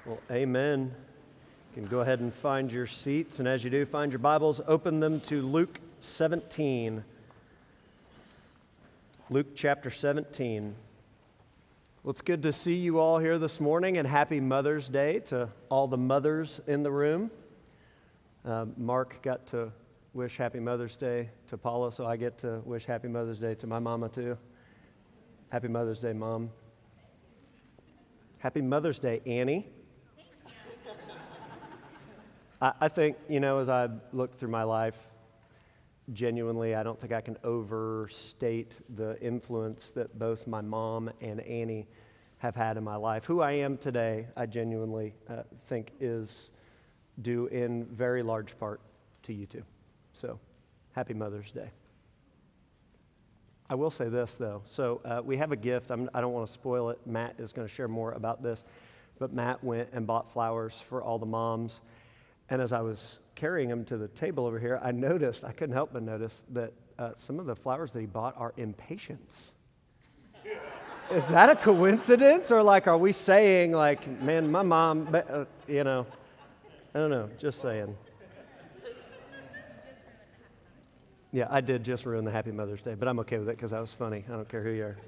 Well, amen. You can go ahead and find your seats, and as you do, find your Bibles, open them to Luke 17. Luke chapter 17. Well, it's good to see you all here this morning, and happy Mother's Day to all the mothers in the room. Mark got to wish happy Mother's Day to Paula, so I get to wish happy Mother's Day to my mama too. Happy Mother's Day, Mom. Happy Mother's Day, Annie. I think, as I look through my life, genuinely, I don't think I can overstate the influence that both my mom and Annie have had in my life. Who I am today, I genuinely think is due in very large part to you two. So, happy Mother's Day. I will say this, though. So, we have a gift. I don't want to spoil it. Matt is going to share more about this. But Matt went and bought flowers for all the moms. And as I was carrying them to the table over here, I couldn't help but notice that some of the flowers that he bought are impatiens. Is that a coincidence? Or are we saying man, my mom, I don't know, just saying. Yeah, I did just ruin the Happy Mother's Day, but I'm okay with it because that was funny. I don't care who you are.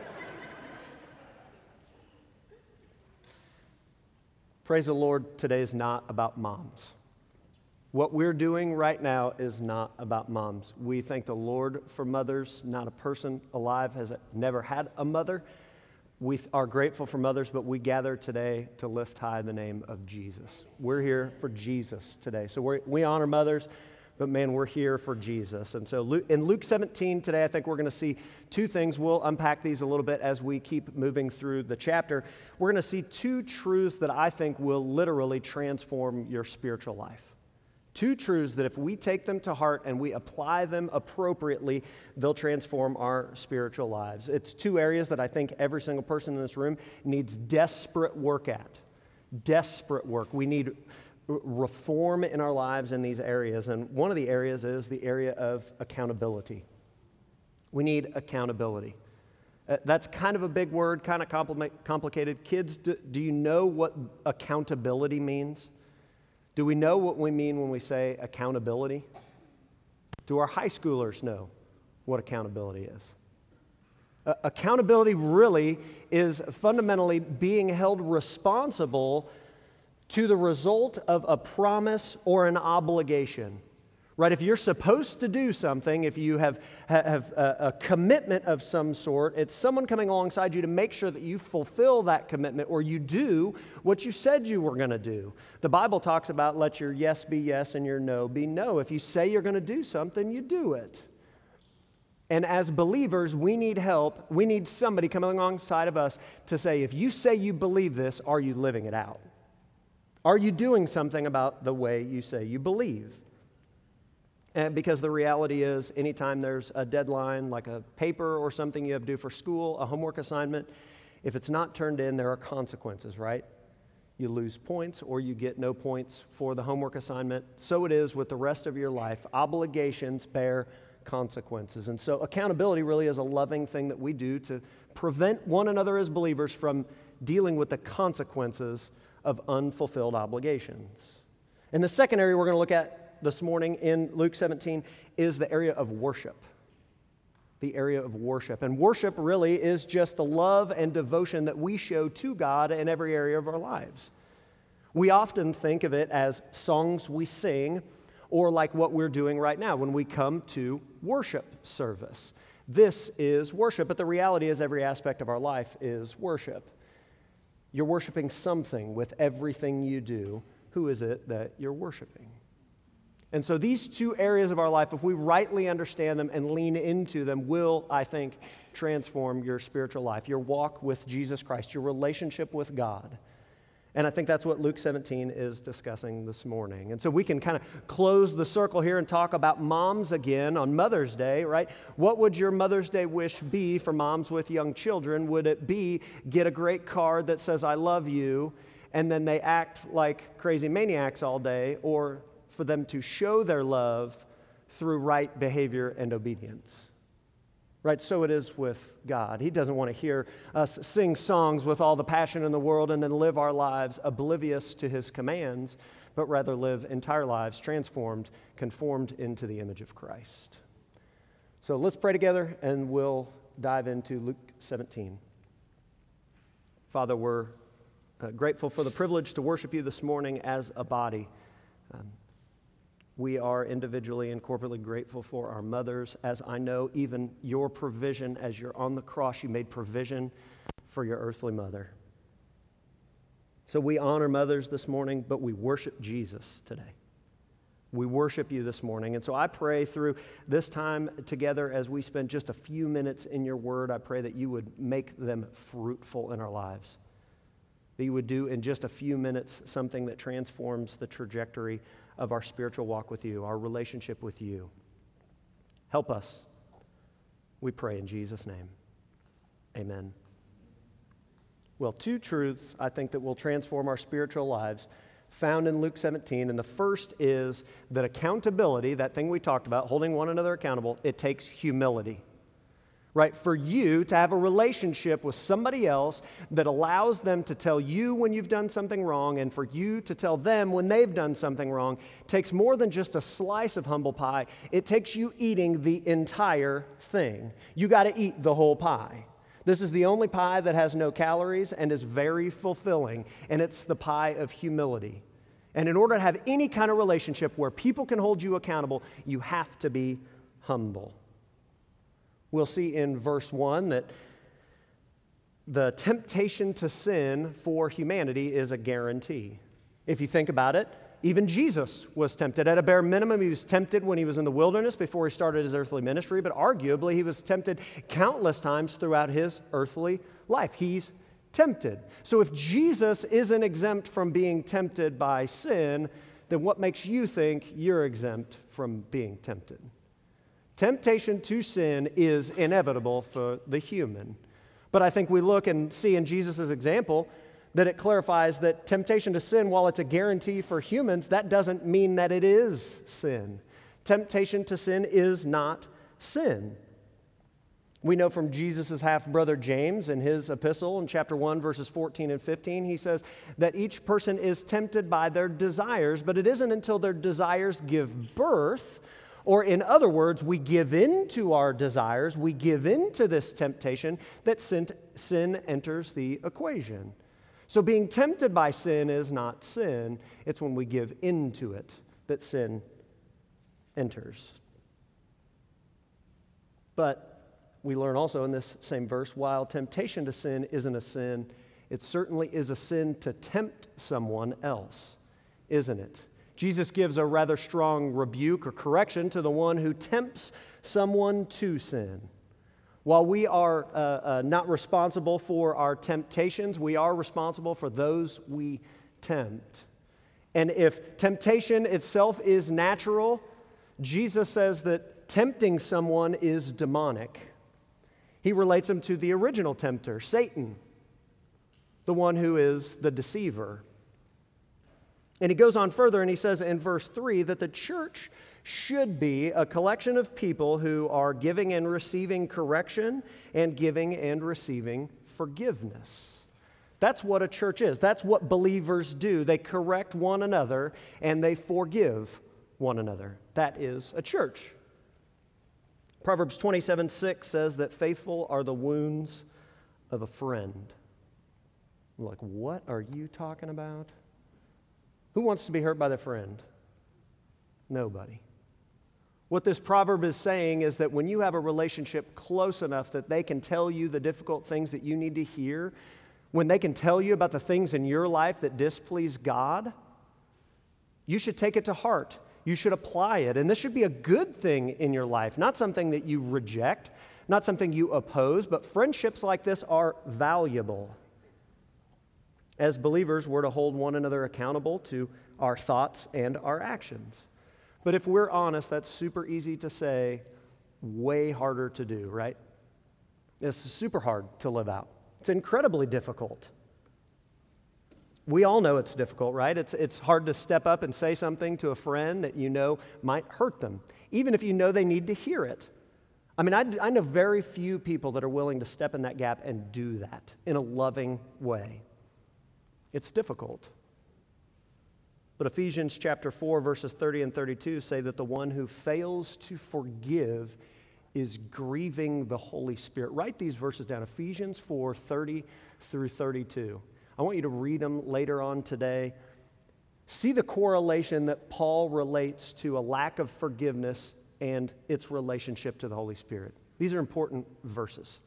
Praise the Lord, today is not about moms. What we're doing right now is not about moms. We thank the Lord for mothers. Not a person alive has never had a mother. We are grateful for mothers, but we gather today to lift high the name of Jesus. We're here for Jesus today. So we honor mothers, but man, we're here for Jesus. And so in Luke 17 today, I think we're going to see two things. We'll unpack these a little bit as we keep moving through the chapter. We're going to see two truths that I think will literally transform your spiritual life. Two truths that if we take them to heart and we apply them appropriately, they'll transform our spiritual lives. It's two areas that I think every single person in this room needs desperate work at. Desperate work. We need reform in our lives in these areas, and one of the areas is the area of accountability. We need accountability. That's kind of a big word, kind of complicated. Kids, do you know what accountability means? Do we know what we mean when we say accountability? Do our high schoolers know what accountability is? Accountability really is fundamentally being held responsible to the result of a promise or an obligation, right? If you're supposed to do something, if you have a commitment of some sort, it's someone coming alongside you to make sure that you fulfill that commitment or you do what you said you were going to do. The Bible talks about let your yes be yes and your no be no. If you say you're going to do something, you do it. And as believers, we need help. We need somebody coming alongside of us to say, if you say you believe this, are you living it out? Are you doing something about the way you say you believe? And because the reality is, anytime there's a deadline, like a paper or something you have to do for school, a homework assignment, if it's not turned in, there are consequences, right? You lose points or you get no points for the homework assignment. So it is with the rest of your life. Obligations bear consequences. And so accountability really is a loving thing that we do to prevent one another as believers from dealing with the consequences of unfulfilled obligations. And the second area we're going to look at this morning in Luke 17 is the area of worship. The area of worship. And worship really is just the love and devotion that we show to God in every area of our lives. We often think of it as songs we sing or like what we're doing right now when we come to worship service. This is worship, but the reality is every aspect of our life is worship. You're worshiping something with everything you do. Who is it that you're worshiping? And so these two areas of our life, if we rightly understand them and lean into them, will, I think, transform your spiritual life, your walk with Jesus Christ, your relationship with God. And I think that's what Luke 17 is discussing this morning. And so we can kind of close the circle here and talk about moms again on Mother's Day, right? What would your Mother's Day wish be for moms with young children? Would it be get a great card that says, I love you, and then they act like crazy maniacs all day, or for them to show their love through right behavior and obedience? Right? So it is with God. He doesn't want to hear us sing songs with all the passion in the world and then live our lives oblivious to His commands, but rather live entire lives transformed, conformed into the image of Christ. So let's pray together and we'll dive into Luke 17. Father, we're grateful for the privilege to worship You this morning as a body. We are individually and corporately grateful for our mothers, as I know even Your provision, as You're on the cross, You made provision for Your earthly mother. So we honor mothers this morning, but we worship Jesus today. We worship You this morning. And so I pray through this time together as we spend just a few minutes in Your word, I pray that You would make them fruitful in our lives. That You would do in just a few minutes something that transforms the trajectory of our spiritual walk with You, our relationship with You. Help us, we pray in Jesus' name. Amen. Well, two truths I think that will transform our spiritual lives found in Luke 17, and the first is that accountability, that thing we talked about, holding one another accountable, it takes humility. Right? For you to have a relationship with somebody else that allows them to tell you when you've done something wrong, and for you to tell them when they've done something wrong, takes more than just a slice of humble pie. It takes you eating the entire thing. You got to eat the whole pie. This is the only pie that has no calories and is very fulfilling, and it's the pie of humility. And in order to have any kind of relationship where people can hold you accountable, you have to be humble. We'll see in verse 1 that the temptation to sin for humanity is a guarantee. If you think about it, even Jesus was tempted. At a bare minimum, He was tempted when He was in the wilderness before He started His earthly ministry, but arguably He was tempted countless times throughout His earthly life. He's tempted. So if Jesus isn't exempt from being tempted by sin, then what makes you think you're exempt from being tempted? Temptation to sin is inevitable for the human. But I think we look and see in Jesus' example that it clarifies that temptation to sin, while it's a guarantee for humans, that doesn't mean that it is sin. Temptation to sin is not sin. We know from Jesus' half-brother James in his epistle in chapter 1, verses 14 and 15, he says that each person is tempted by their desires, but it isn't until their desires give birth, or in other words, we give in to our desires, we give in to this temptation, that sin enters the equation. So being tempted by sin is not sin. It's when we give into it that sin enters. But we learn also in this same verse, while temptation to sin isn't a sin, it certainly is a sin to tempt someone else, isn't it? Jesus gives a rather strong rebuke or correction to the one who tempts someone to sin. While we are not responsible for our temptations, we are responsible for those we tempt. And if temptation itself is natural, Jesus says that tempting someone is demonic. He relates him to the original tempter, Satan, the one who is the deceiver. And he goes on further and he says in verse 3 that the church should be a collection of people who are giving and receiving correction and giving and receiving forgiveness. That's what a church is. That's what believers do. They correct one another and they forgive one another. That is a church. Proverbs 27:6 says that faithful are the wounds of a friend. I'm like, what are you talking about? Who wants to be hurt by their friend? Nobody. What this proverb is saying is that when you have a relationship close enough that they can tell you the difficult things that you need to hear, when they can tell you about the things in your life that displease God, you should take it to heart. You should apply it. And this should be a good thing in your life, not something that you reject, not something you oppose, but friendships like this are valuable. As believers, we're to hold one another accountable to our thoughts and our actions. But if we're honest, that's super easy to say, way harder to do, right? It's super hard to live out. It's incredibly difficult. We all know it's difficult, right? It's hard to step up and say something to a friend that you know might hurt them, even if you know they need to hear it. I mean, I know very few people that are willing to step in that gap and do that in a loving way. It's difficult. But Ephesians chapter 4, verses 30 and 32 say that the one who fails to forgive is grieving the Holy Spirit. Write these verses down, Ephesians 4, 30 through 32. I want you to read them later on today. See the correlation that Paul relates to a lack of forgiveness and its relationship to the Holy Spirit. These are important verses.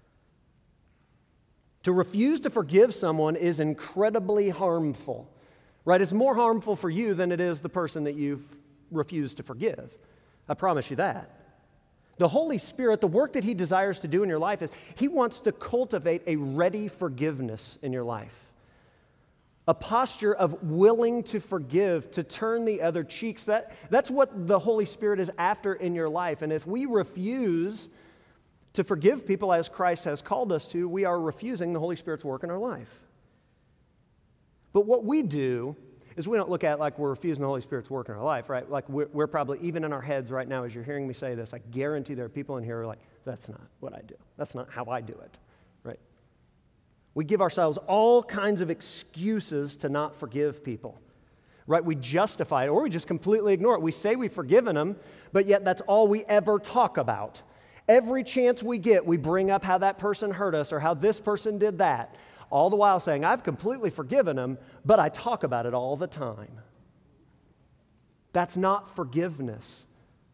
To refuse to forgive someone is incredibly harmful, right? It's more harmful for you than it is the person that you've refused to forgive. I promise you that. The Holy Spirit, the work that He desires to do in your life is He wants to cultivate a ready forgiveness in your life. A posture of willing to forgive, to turn the other cheeks. That's what the Holy Spirit is after in your life. And if we refuse to forgive people as Christ has called us to, we are refusing the Holy Spirit's work in our life. But what we do is we don't look at it like we're refusing the Holy Spirit's work in our life, right? Like we're probably, even in our heads right now as you're hearing me say this, I guarantee there are people in here who are like, that's not what I do. That's not how I do it, right? We give ourselves all kinds of excuses to not forgive people, right? We justify it or we just completely ignore it. We say we've forgiven them, but yet that's all we ever talk about. Every chance we get, we bring up how that person hurt us or how this person did that, all the while saying, I've completely forgiven them, but I talk about it all the time. That's not forgiveness.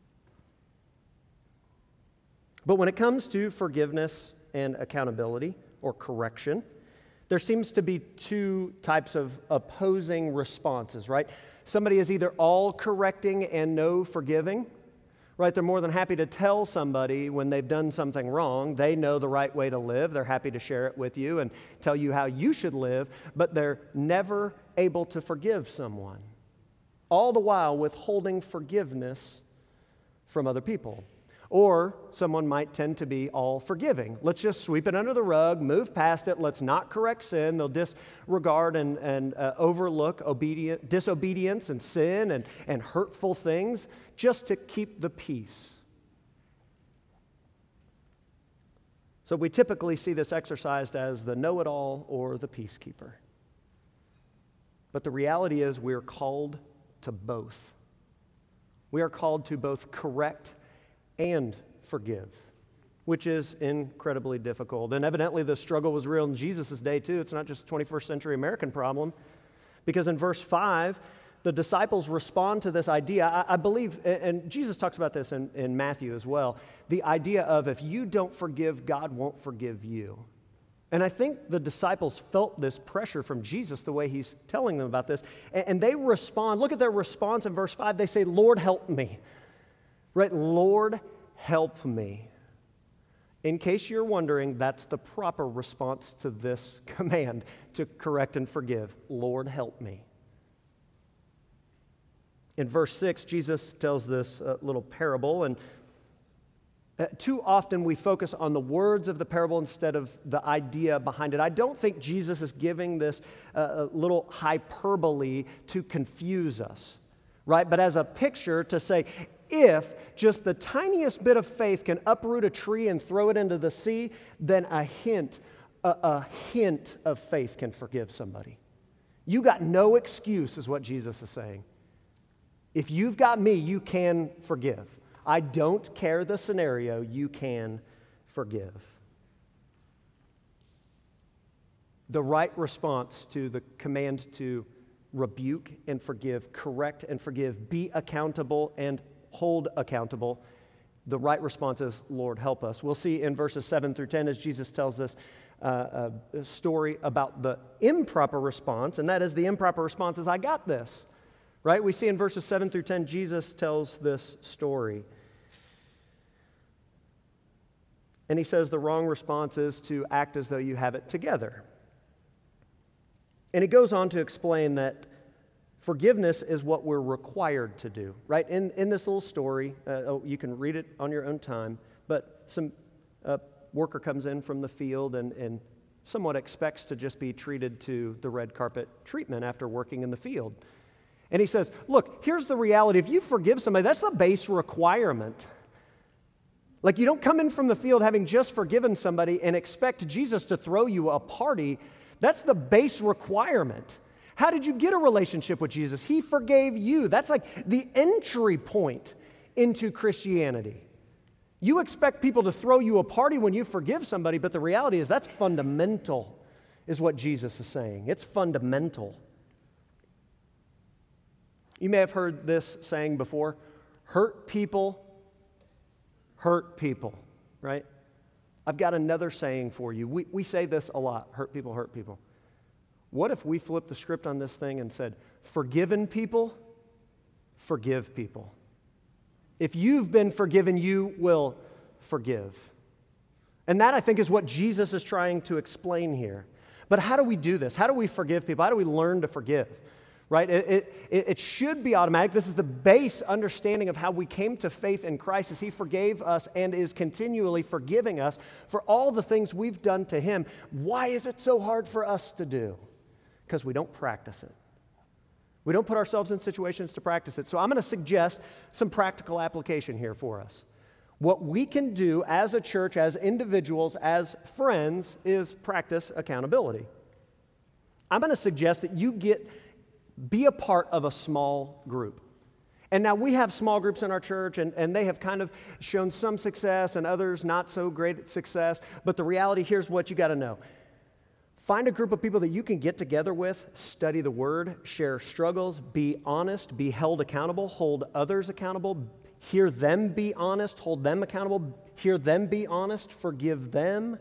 But when it comes to forgiveness and accountability or correction, there seems to be two types of opposing responses, right? Somebody is either all correcting and no forgiving, right? They're more than happy to tell somebody when they've done something wrong. They know the right way to live. They're happy to share it with you and tell you how you should live, but they're never able to forgive someone, all the while withholding forgiveness from other people. Or someone might tend to be all forgiving. Let's just sweep it under the rug, move past it. Let's not correct sin. They'll disregard and overlook disobedience and sin and hurtful things just to keep the peace. So we typically see this exercised as the know-it-all or the peacekeeper. But the reality is we're called to both. We are called to both correct and forgive, which is incredibly difficult. And evidently the struggle was real in Jesus' day too. It's not just a 21st century American problem. Because in verse 5, the disciples respond to this idea. I believe, and Jesus talks about this in Matthew as well, the idea of if you don't forgive, God won't forgive you. And I think the disciples felt this pressure from Jesus the way He's telling them about this. And they respond, look at their response in verse 5. They say, Lord, help me. Right? Lord, help me. In case you're wondering, that's the proper response to this command to correct and forgive. Lord, help me. In verse 6, Jesus tells this little parable, and too often we focus on the words of the parable instead of the idea behind it. I don't think Jesus is giving this little hyperbole to confuse us, right? But as a picture to say, if just the tiniest bit of faith can uproot a tree and throw it into the sea, then a hint of faith can forgive somebody. You got no excuse, is what Jesus is saying. If you've got me, you can forgive. I don't care the scenario, you can forgive. The right response to the command to rebuke and forgive, correct and forgive, be accountable and hold accountable, the right response is, Lord, help us. We'll see in verses 7 through 10 as Jesus tells this a story about the improper response, and that is the improper response is, I got this, right? We see in verses 7 through 10, Jesus tells this story. And He says the wrong response is to act as though you have it together. And He goes on to explain that forgiveness is what we're required to do, right? In this little story, you can read it on your own time, but some worker comes in from the field and somewhat expects to just be treated to the red carpet treatment after working in the field. And he says, look, here's the reality. If you forgive somebody, that's the base requirement. Like, you don't come in from the field having just forgiven somebody and expect Jesus to throw you a party. That's the base requirement. How did you get a relationship with Jesus? He forgave you. That's like the entry point into Christianity. You expect people to throw you a party when you forgive somebody, but the reality is that's fundamental, is what Jesus is saying. It's fundamental. You may have heard this saying before, hurt people, right? I've got another saying for you. We say this a lot, hurt people, hurt people. What if we flipped the script on this thing and said, forgiven people, forgive people? If you've been forgiven, you will forgive. And that, I think, is what Jesus is trying to explain here. But how do we do this? How do we forgive people? How do we learn to forgive? Right? It should be automatic. This is the base understanding of how we came to faith in Christ, as He forgave us and is continually forgiving us for all the things we've done to Him. Why is it so hard for us to do? Because we don't practice it. We don't put ourselves in situations to practice it. So I'm going to suggest some practical application here for us. What we can do as a church, as individuals, as friends, is practice accountability. I'm going to suggest that you be a part of a small group. And now we have small groups in our church, and they have kind of shown some success and others not so great at success. But the reality, here's what you got to know. Find a group of people that you can get together with, study the Word, share struggles, be honest, be held accountable, hold others accountable, hear them be honest, hold them accountable, hear them be honest, forgive them.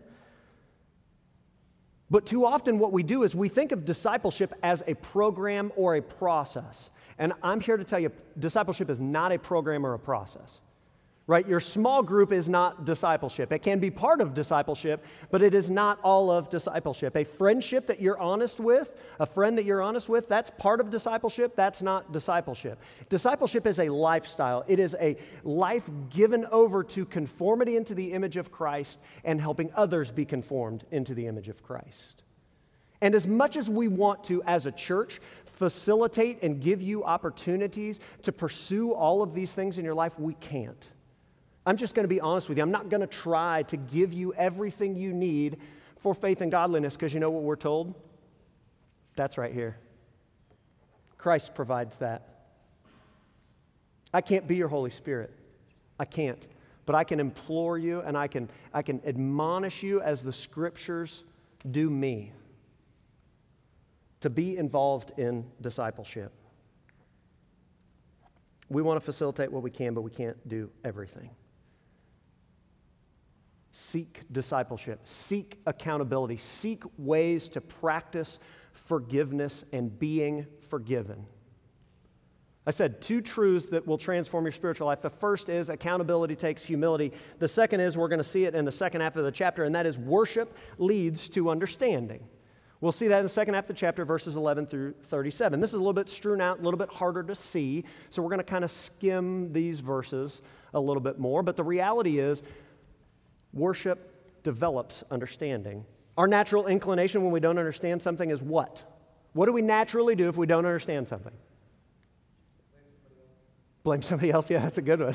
But too often what we do is we think of discipleship as a program or a process. And I'm here to tell you, discipleship is not a program or a process. Right? Your small group is not discipleship. It can be part of discipleship, but it is not all of discipleship. A friendship that you're honest with, a friend that you're honest with, that's part of discipleship. That's not discipleship. Discipleship is a lifestyle. It is a life given over to conformity into the image of Christ and helping others be conformed into the image of Christ. And as much as we want to, as a church, facilitate and give you opportunities to pursue all of these things in your life, we can't. I'm just going to be honest with you. I'm not going to try to give you everything you need for faith and godliness, because you know what we're told? That's right here. Christ provides that. I can't be your Holy Spirit. I can't. But I can implore you, and I can admonish you as the Scriptures do me to be involved in discipleship. We want to facilitate what we can, but we can't do everything. Seek discipleship, seek accountability, seek ways to practice forgiveness and being forgiven. I said 2 truths that will transform your spiritual life. The first is accountability takes humility. The second is, we're going to see it in the second half of the chapter, and that is worship leads to understanding. We'll see that in the second half of the chapter, verses 11 through 37. This is a little bit strewn out, a little bit harder to see, so we're going to kind of skim these verses a little bit more. But the reality is, worship develops understanding. Our natural inclination when we don't understand something is what? What do we naturally do if we don't understand something? Blame somebody else? Yeah, that's a good one.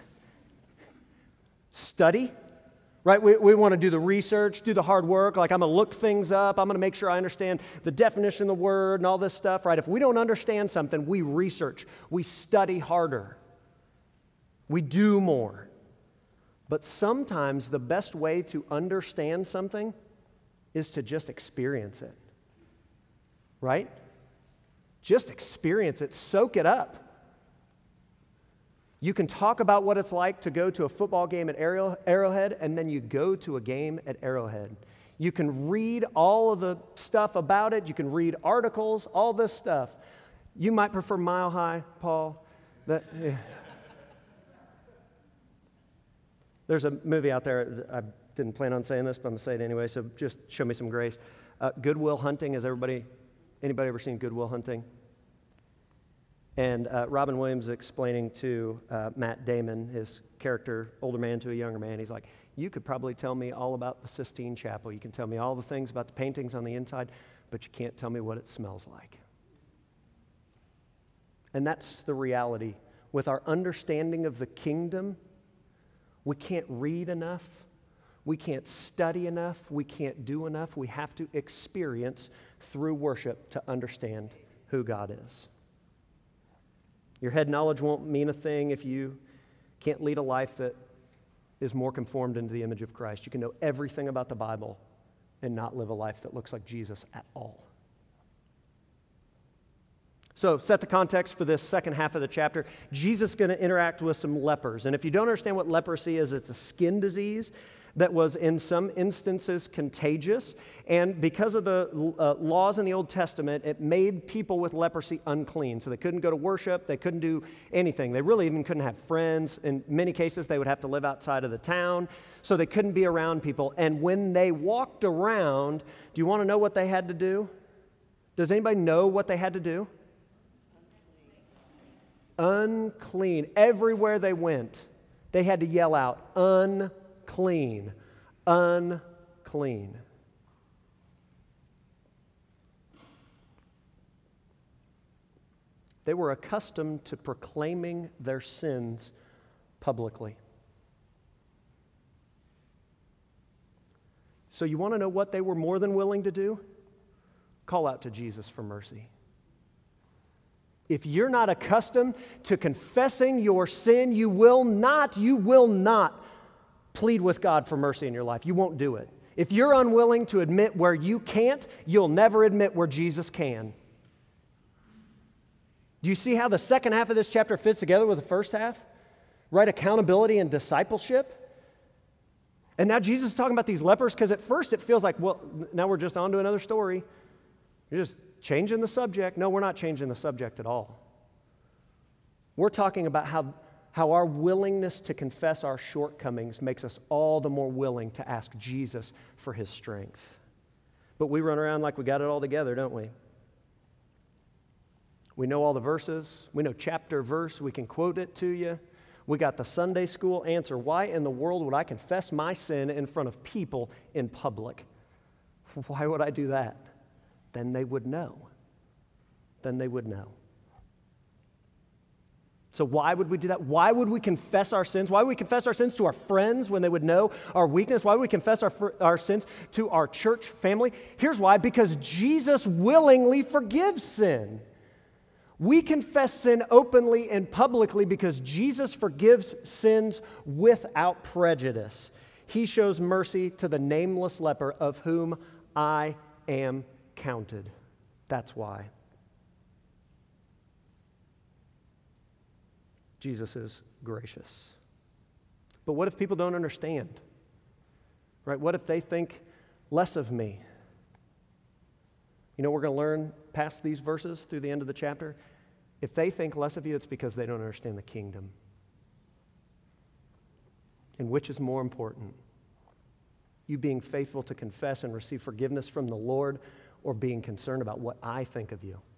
Study, right? We want to do the research, do the hard work. Like, I'm going to look things up. I'm going to make sure I understand the definition of the word and all this stuff, right? If we don't understand something, we research. We study harder. We do more. But sometimes the best way to understand something is to just experience it, right? Just experience it, soak it up. You can talk about what it's like to go to a football game at Arrowhead, and then you go to a game at Arrowhead. You can read all of the stuff about it. You can read articles, all this stuff. You might prefer Mile High, Paul. Yeah. There's a movie out there, I didn't plan on saying this, but I'm going to say it anyway, so just show me some grace. Good Will Hunting, anybody ever seen Good Will Hunting? And Robin Williams explaining to Matt Damon, his character, older man to a younger man, he's like, you could probably tell me all about the Sistine Chapel. You can tell me all the things about the paintings on the inside, but you can't tell me what it smells like. And that's the reality. With our understanding of the kingdom, We can't read enough. We can't study enough. We can't do enough. We have to experience through worship to understand who God is. Your head knowledge won't mean a thing if you can't lead a life that is more conformed into the image of Christ. You can know everything about the Bible and not live a life that looks like Jesus at all. So, set the context for this second half of the chapter. Jesus is going to interact with some lepers. And if you don't understand what leprosy is, it's a skin disease that was in some instances contagious. And because of the laws in the Old Testament, it made people with leprosy unclean. So they couldn't go to worship. They couldn't do anything. They really even couldn't have friends. In many cases, they would have to live outside of the town. So they couldn't be around people. And when they walked around, do you want to know what they had to do? Does anybody know what they had to do? Unclean. Everywhere they went, they had to yell out, unclean, unclean. They were accustomed to proclaiming their sins publicly. So you want to know what they were more than willing to do? Call out to Jesus for mercy. If you're not accustomed to confessing your sin, you will not plead with God for mercy in your life. You won't do it. If you're unwilling to admit where you can't, you'll never admit where Jesus can. Do you see how the second half of this chapter fits together with the first half? Right? Accountability and discipleship. And now Jesus is talking about these lepers because at first it feels like, well, now we're just on to another story. You're just changing the subject. No, we're not changing the subject at all. We're talking about how our willingness to confess our shortcomings makes us all the more willing to ask Jesus for his strength. But we run around like we got it all together, don't we? We know all the verses. We know chapter, verse. We can quote it to you. We got the Sunday school answer. Why in the world would I confess my sin in front of people in public? Why would I do that? Then they would know. Then they would know. So why would we do that? Why would we confess our sins? Why would we confess our sins to our friends when they would know our weakness? Why would we confess our sins to our church family? Here's why. Because Jesus willingly forgives sin. We confess sin openly and publicly because Jesus forgives sins without prejudice. He shows mercy to the nameless leper of whom I am counted. That's why. Jesus is gracious. But what if people don't understand? Right? What if they think less of me? You know, we're going to learn past these verses through the end of the chapter. If they think less of you, it's because they don't understand the kingdom. And which is more important? You being faithful to confess and receive forgiveness from the Lord, or being concerned about what I think of you?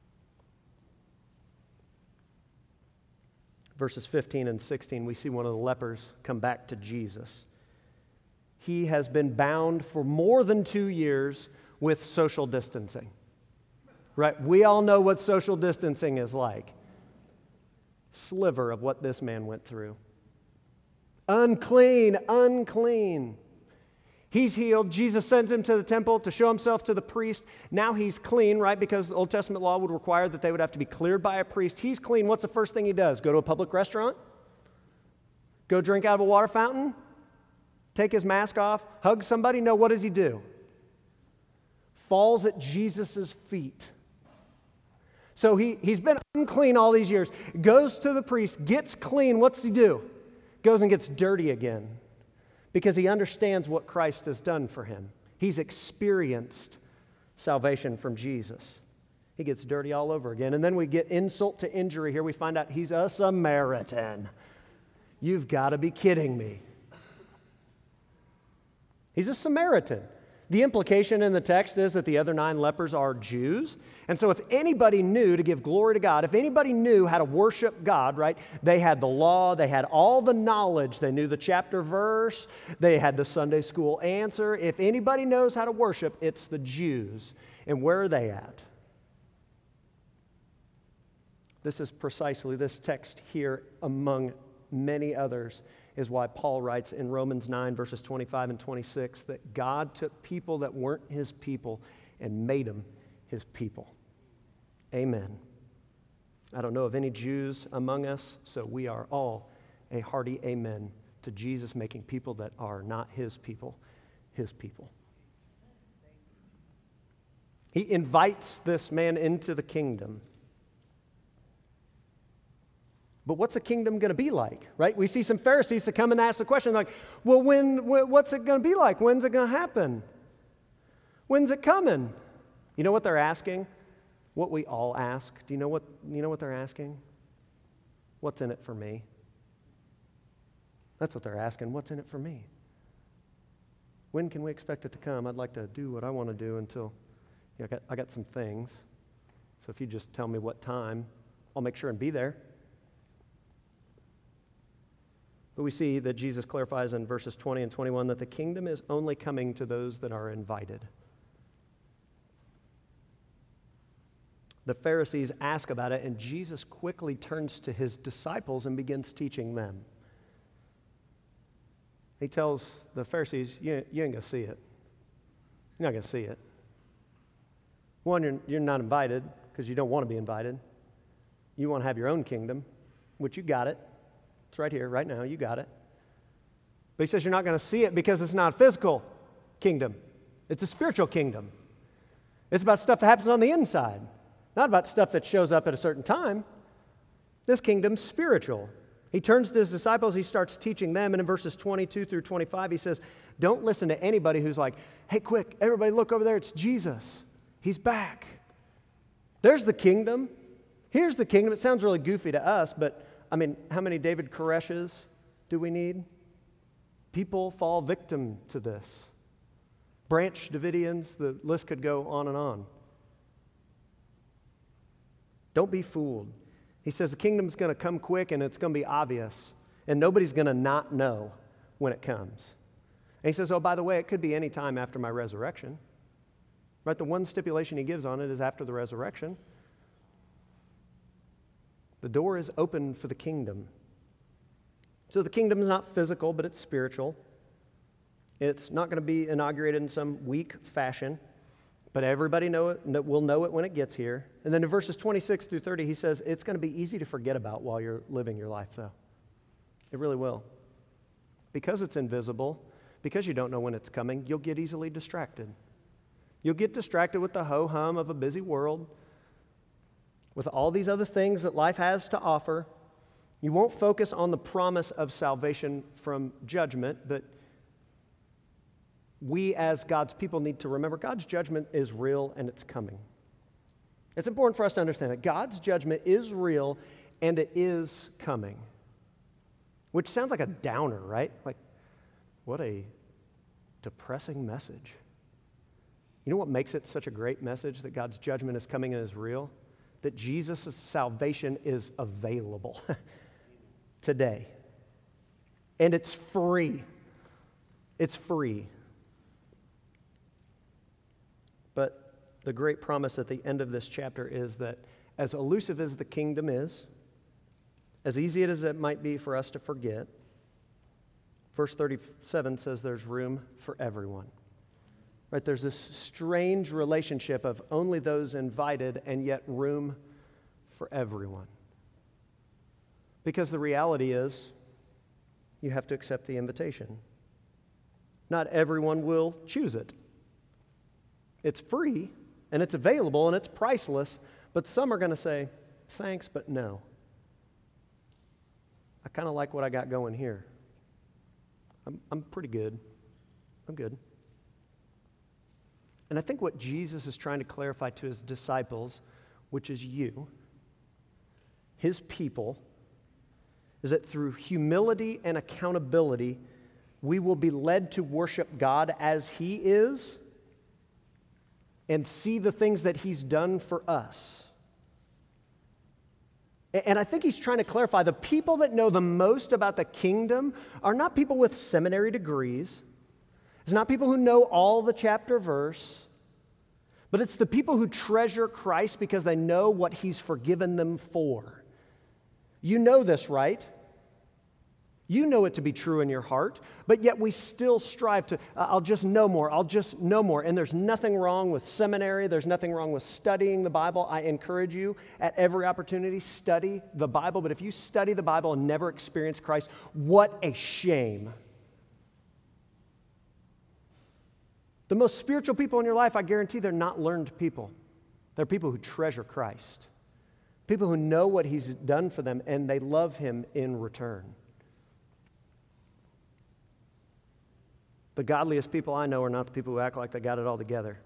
Verses 15 and 16, we see one of the lepers come back to Jesus. He has been bound for more than 2 years with social distancing. Right? We all know what social distancing is like. Sliver of what this man went through. Unclean, unclean. He's healed. Jesus sends him to the temple to show himself to the priest. Now he's clean, right? Because the Old Testament law would require that they would have to be cleared by a priest. He's clean. What's the first thing he does? Go to a public restaurant? Go drink out of a water fountain? Take his mask off? Hug somebody? No, what does he do? Falls at Jesus' feet. So he's been unclean all these years. Goes to the priest, gets clean. What's he do? Goes and gets dirty again. Because he understands what Christ has done for him. He's experienced salvation from Jesus. He gets dirty all over again. And then we get insult to injury here. We find out he's a Samaritan. You've got to be kidding me. He's a Samaritan. The implication in the text is that the other 9 lepers are Jews. And so if anybody knew to give glory to God, if anybody knew how to worship God, right, they had the law, they had all the knowledge, they knew the chapter verse, they had the Sunday school answer. If anybody knows how to worship, it's the Jews. And where are they at? This is precisely this text here among many others is why Paul writes in Romans 9, verses 25 and 26, that God took people that weren't his people and made them his people. Amen. I don't know of any Jews among us, so we are all a hearty amen to Jesus making people that are not his people, his people. He invites this man into the kingdom. But what's the kingdom going to be like, right? We see some Pharisees that come and ask the question like, well, what's it going to be like? When's it going to happen? When's it coming? You know what they're asking? What we all ask. Do you know what they're asking? What's in it for me? That's what they're asking. What's in it for me? When can we expect it to come? I'd like to do what I want to do until I got some things. So if you just tell me what time, I'll make sure and be there. But we see that Jesus clarifies in verses 20 and 21 that the kingdom is only coming to those that are invited. The Pharisees ask about it, and Jesus quickly turns to his disciples and begins teaching them. He tells the Pharisees, you ain't going to see it. You're not going to see it. One, you're not invited because you don't want to be invited. You want to have your own kingdom, which you got it. It's right here, right now. You got it. But he says you're not going to see it because it's not a physical kingdom. It's a spiritual kingdom. It's about stuff that happens on the inside, not about stuff that shows up at a certain time. This kingdom's spiritual. He turns to his disciples. He starts teaching them. And in verses 22 through 25, he says, don't listen to anybody who's like, hey, quick, everybody look over there. It's Jesus. He's back. There's the kingdom. Here's the kingdom. It sounds really goofy to us, but I mean, how many David Koreshes do we need? People fall victim to this. Branch Davidians, the list could go on and on. Don't be fooled. He says the kingdom's going to come quick and it's going to be obvious, and nobody's going to not know when it comes. And he says, oh, by the way, it could be any time after my resurrection. Right? The one stipulation he gives on it is after the resurrection. The door is open for the kingdom. So the kingdom is not physical, but it's spiritual. It's not going to be inaugurated in some weak fashion, but everybody will know it when it gets here. And then in verses 26 through 30, he says it's going to be easy to forget about while you're living your life, though. It really will. Because it's invisible, because you don't know when it's coming, you'll get easily distracted. You'll get distracted with the ho-hum of a busy world, with all these other things that life has to offer. You won't focus on the promise of salvation from judgment, but we as God's people need to remember God's judgment is real and it's coming. It's important for us to understand that God's judgment is real and it is coming. Which sounds like a downer, right? Like, what a depressing message. You know what makes it such a great message that God's judgment is coming and is real? That Jesus' salvation is available today. And it's free. It's free. But the great promise at the end of this chapter is that as elusive as the kingdom is, as easy as it might be for us to forget, verse 37 says there's room for everyone. Right, there's this strange relationship of only those invited and yet room for everyone. Because the reality is, you have to accept the invitation. Not everyone will choose it. It's free, and it's available, and it's priceless, but some are going to say, thanks, but no. I kind of like what I got going here. I'm pretty good. I'm good. And I think what Jesus is trying to clarify to his disciples, which is you, his people, is that through humility and accountability, we will be led to worship God as he is and see the things that he's done for us. And I think he's trying to clarify the people that know the most about the kingdom are not people with seminary degrees. It's not people who know all the chapter verse, but it's the people who treasure Christ because they know what he's forgiven them for. You know this, right? You know it to be true in your heart, but yet we still strive to, I'll just know more, I'll just know more. And there's nothing wrong with seminary, there's nothing wrong with studying the Bible. I encourage you at every opportunity, study the Bible. But if you study the Bible and never experience Christ, what a shame. The most spiritual people in your life, I guarantee they're not learned people. They're people who treasure Christ, people who know what He's done for them, and they love Him in return. The godliest people I know are not the people who act like they got it all together.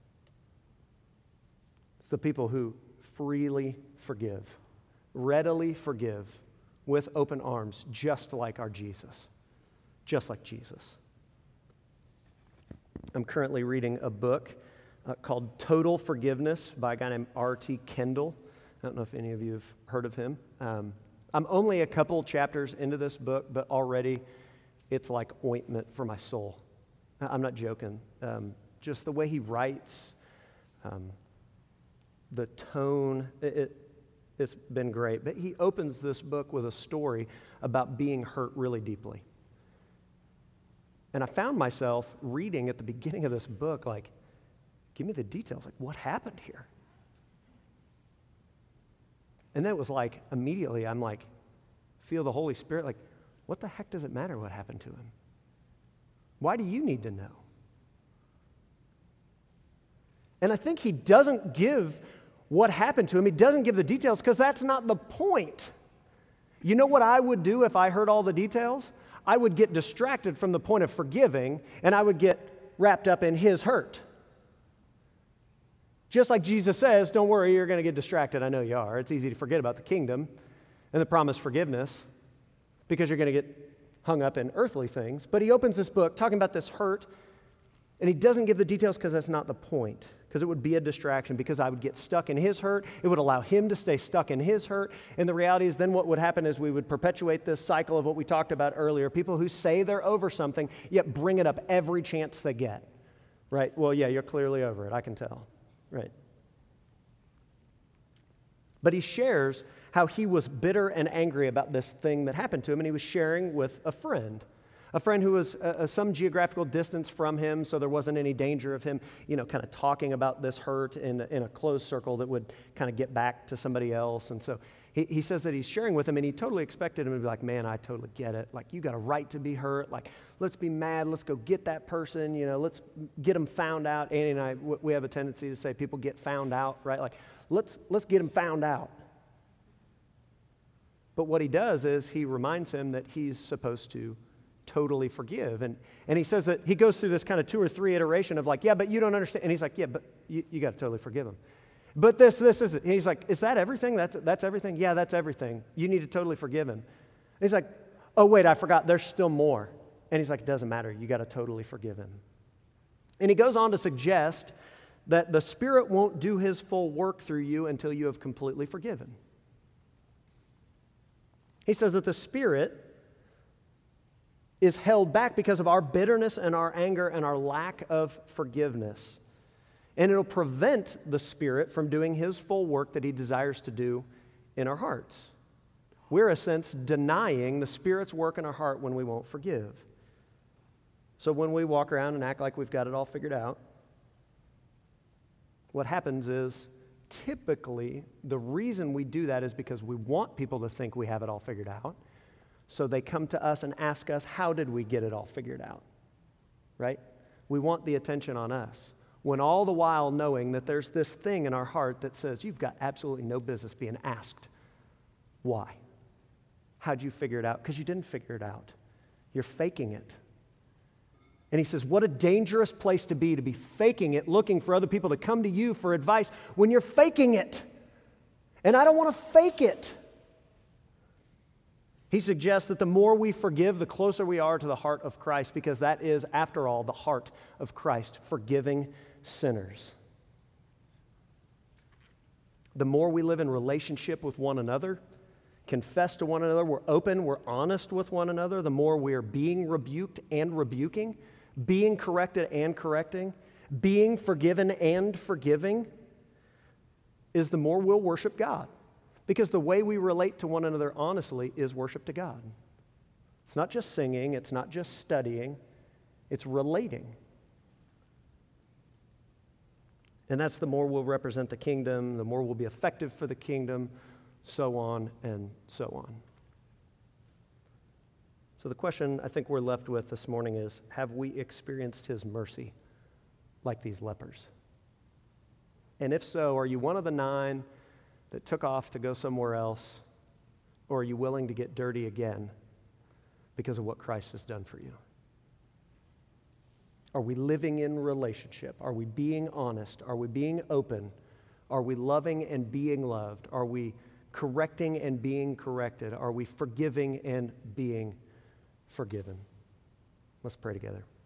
It's the people who freely forgive, readily forgive, with open arms, just like our Jesus. Just like Jesus. I'm currently reading a book called Total Forgiveness by a guy named R.T. Kendall. I don't know if any of you have heard of him. I'm only a couple chapters into this book, but already it's like ointment for my soul. I'm not joking. Just the way he writes, the tone, it's been great. But he opens this book with a story about being hurt really deeply. And I found myself reading at the beginning of this book, like, give me the details. Like, what happened here? And then it was like, immediately, I'm like, feel the Holy Spirit, like, what the heck does it matter what happened to him? Why do you need to know? And I think he doesn't give what happened to him. He doesn't give the details because that's not the point. You know what I would do if I heard all the details? I would get distracted from the point of forgiving, and I would get wrapped up in his hurt. Just like Jesus says, don't worry, you're going to get distracted. I know you are. It's easy to forget about the kingdom and the promised forgiveness because you're going to get hung up in earthly things. But he opens this book talking about this hurt, and he doesn't give the details because that's not the point, because it would be a distraction, because I would get stuck in his hurt. It would allow him to stay stuck in his hurt. And the reality is then what would happen is we would perpetuate this cycle of what we talked about earlier, people who say they're over something, yet bring it up every chance they get. Right? Well, yeah, you're clearly over it. I can tell. Right? But he shares how he was bitter and angry about this thing that happened to him, and he was sharing with a friend who was some geographical distance from him, so there wasn't any danger of him, kind of talking about this hurt in a closed circle that would kind of get back to somebody else. And so he says that he's sharing with him, and he totally expected him to be like, man, I totally get it. Like, you got a right to be hurt. Like, let's be mad. Let's go get that person. Let's get them found out. Annie and I, we have a tendency to say people get found out, right? Like, let's get them found out. But what he does is he reminds him that he's supposed to totally forgive. And he says that he goes through this kind of 2 or 3 iteration of like, yeah, but you don't understand. And he's like, yeah, but you got to totally forgive him. But this is it. And he's like, is that everything? That's everything? Yeah, that's everything. You need to totally forgive him. And he's like, oh, wait, I forgot. There's still more. And he's like, it doesn't matter. You got to totally forgive him. And he goes on to suggest that the Spirit won't do his full work through you until you have completely forgiven. He says that the Spirit is held back because of our bitterness and our anger and our lack of forgiveness. And it'll prevent the Spirit from doing his full work that he desires to do in our hearts. We're, in a sense, denying the Spirit's work in our heart when we won't forgive. So when we walk around and act like we've got it all figured out, what happens is, typically, the reason we do that is because we want people to think we have it all figured out. So they come to us and ask us, how did we get it all figured out? Right? We want the attention on us. When all the while knowing that there's this thing in our heart that says, you've got absolutely no business being asked. Why? How'd you figure it out? Because you didn't figure it out. You're faking it. And he says, what a dangerous place to be faking it, looking for other people to come to you for advice when you're faking it. And I don't want to fake it. He suggests that the more we forgive, the closer we are to the heart of Christ, because that is, after all, the heart of Christ, forgiving sinners. The more we live in relationship with one another, confess to one another, we're open, we're honest with one another, the more we're being rebuked and rebuking, being corrected and correcting, being forgiven and forgiving, is the more we'll worship God. Because the way we relate to one another honestly is worship to God. It's not just singing, it's not just studying, it's relating. And that's the more we'll represent the kingdom, the more we'll be effective for the kingdom, so on and so on. So the question I think we're left with this morning is, have we experienced his mercy like these lepers? And if so, are you one of the 9 that took off to go somewhere else, or are you willing to get dirty again because of what Christ has done for you? Are we living in relationship? Are we being honest? Are we being open? Are we loving and being loved? Are we correcting and being corrected? Are we forgiving and being forgiven? Let's pray together.